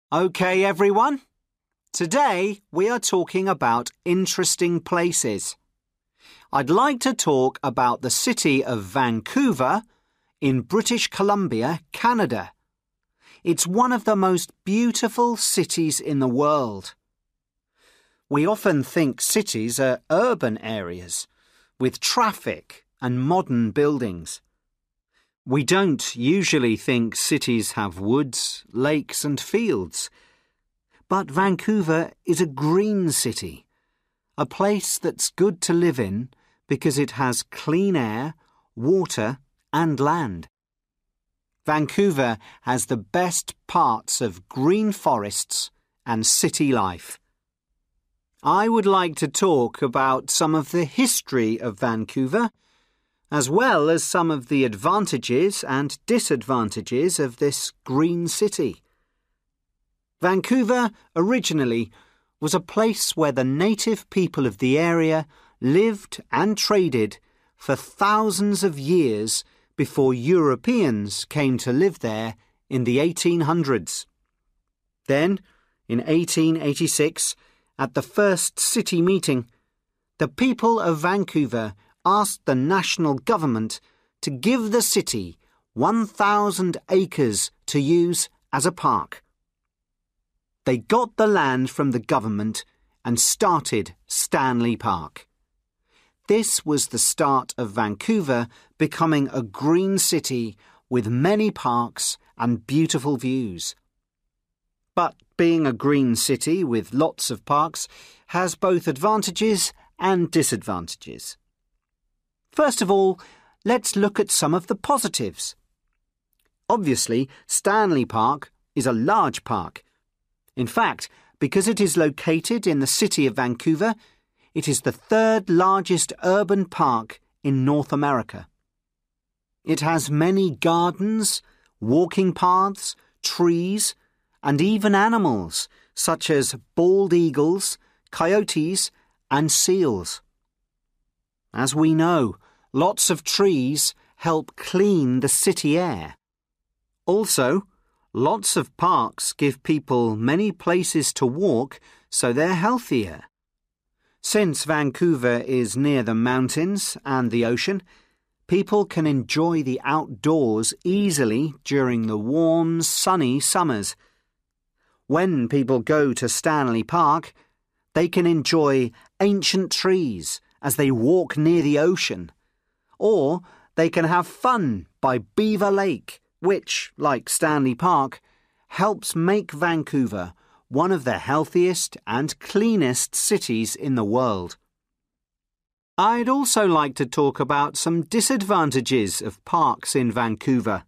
Okay, everyone. Today we are talking about interesting places. I'd like to talk about the city of Vancouver in British Columbia, Canada. It's one of the most beautiful cities in the world. We often think cities are urban areas with traffic and modern buildings. We don't usually think cities have woods, lakes and fields. But Vancouver is a green city, a place that's good to live in because it has clean air, water and land. Vancouver has the best parts of green forests and city life. I would like to talk about some of the history of Vancouver, as well as some of the advantages and disadvantages of this green city. Vancouver originally was a place where the native people of the area lived and traded for thousands of years before Europeans came to live there in the 1800s. Then, in 1886, at the first city meeting, the people of Vancouver asked the national government to give the city 1,000 acres to use as a park. They got the land from the government and started Stanley Park. This was the start of Vancouver becoming a green city with many parks and beautiful views. But being a green city with lots of parks has both advantages and disadvantages. First of all, let's look at some of the positives. Obviously, Stanley Park is a large park. In fact, because it is located in the city of Vancouver, it is the third largest urban park in North America. It has many gardens, walking paths, trees, and even animals such as bald eagles, coyotes, and seals. As we know, lots of trees help clean the city air. Also, lots of parks give people many places to walk so they're healthier. Since Vancouver is near the mountains and the ocean, people can enjoy the outdoors easily during the warm, sunny summers. When people go to Stanley Park, they can enjoy ancient trees as they walk near the ocean. Or they can have fun by Beaver Lake, which, like Stanley Park, helps make Vancouver one of the healthiest and cleanest cities in the world. I'd also like to talk about some disadvantages of parks in Vancouver.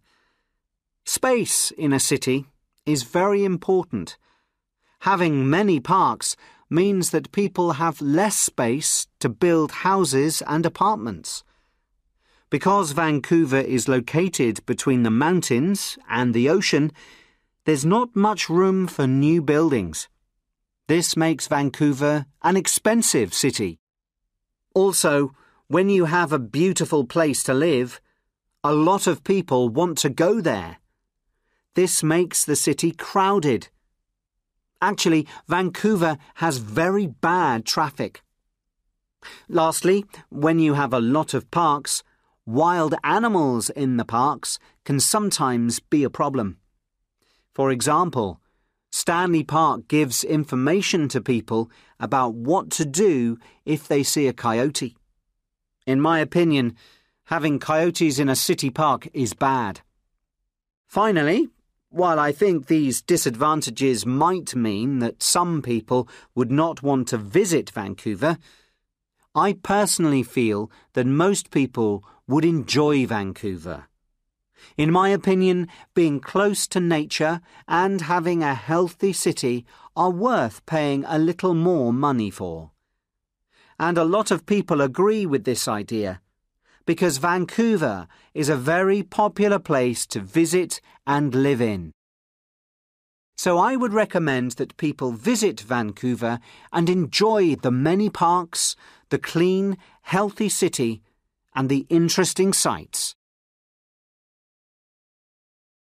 Space in a city is very important. Having many parks means that people have less space to build houses and apartments. Because Vancouver is located between the mountains and the ocean, there's not much room for new buildings. This makes Vancouver an expensive city. Also, when you have a beautiful place to live, a lot of people want to go there. This makes the city crowded. Actually, Vancouver has very bad traffic. Lastly, when you have a lot of parks, wild animals in the parks can sometimes be a problem. For example, Stanley Park gives information to people about what to do if they see a coyote. In my opinion, having coyotes in a city park is bad. Finally, while I think these disadvantages might mean that some people would not want to visit Vancouver, I personally feel that most people would enjoy Vancouver. In my opinion, being close to nature and having a healthy city are worth paying a little more money for. And a lot of people agree with this idea, because Vancouver is a very popular place to visit and live in. So I would recommend that people visit Vancouver and enjoy the many parks, the clean, healthy city, and the interesting sights.